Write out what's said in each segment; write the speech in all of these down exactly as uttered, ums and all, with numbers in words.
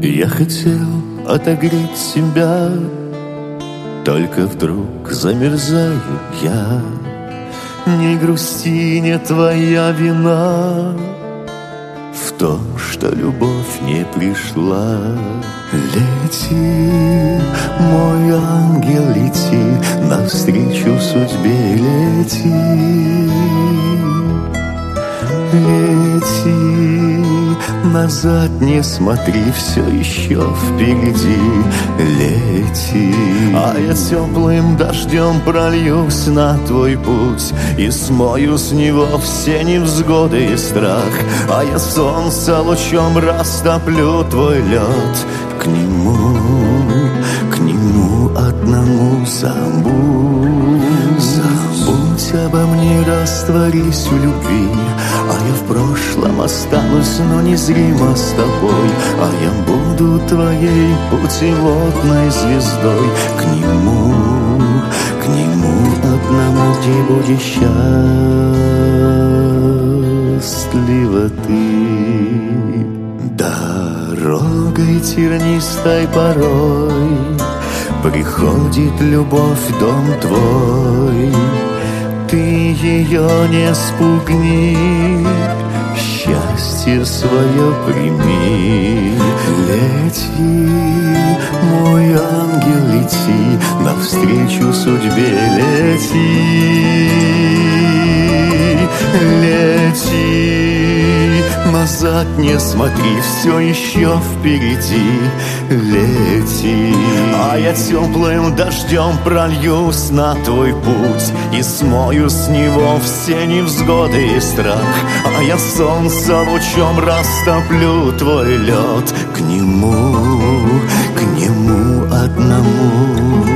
Я хотел отогреть себя, только вдруг замерзаю я. Не грусти, не твоя вина в том, что любовь не пришла. Лети, мой ангел, лети, навстречу судьбе лети. Лети, назад не смотри, все еще впереди. Лети, а я теплым дождем прольюсь на твой путь и смою с него все невзгоды и страх. А я солнце лучом растоплю твой лед. К нему, к нему одному забудь. Забудь обо мне, растворись в любви. А я в прошлом останусь, но незримо с тобой. А я буду твоей путеводной звездой. К нему, к нему одному, где будешь счастлива ты. Дорогой тернистой порой приходит любовь в дом твой. Ты ее не спугни, счастье свое прими. Лети, мой ангел, лети, навстречу судьбе лети. Лети, назад не смотри, все еще впереди. Лети, а я теплым дождем прольюсь на твой путь и смою с него все невзгоды и страх. А я солнце лучом растоплю твой лед. К нему, к нему одному.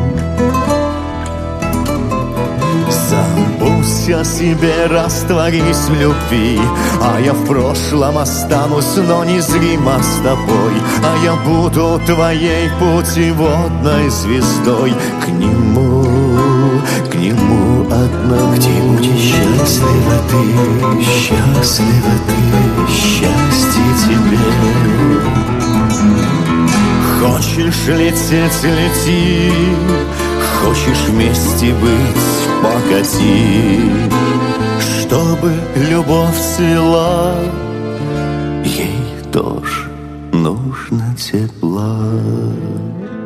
Забудь о себе, растворись в любви. А я в прошлом останусь, но незримо с тобой. А я буду твоей путеводной звездой. К нему, к нему одному. Где будешь счастлива ты, счастлива ты, счастье тебе. Хочешь лететь, лети. Хочешь вместе быть, погоди. Чтобы любовь цвела, ей тоже нужно тепла.